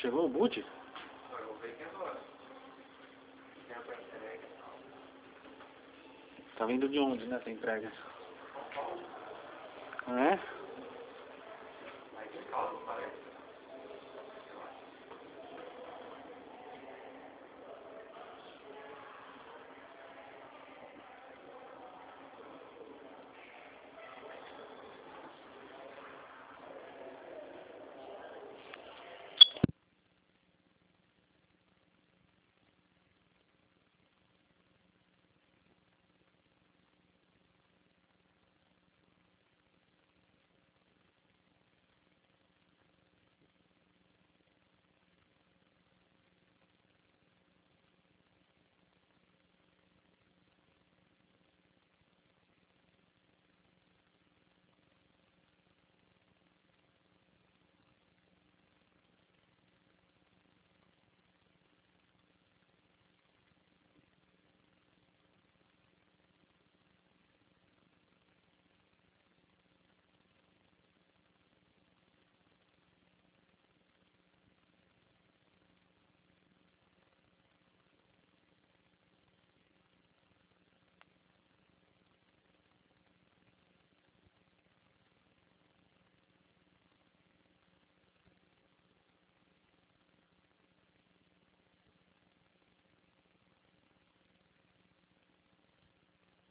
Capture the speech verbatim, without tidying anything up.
chegou o boot? Eu vou ver aqui agora. Já pra entrega. Tá vindo de onde, né, essa entrega? Não é?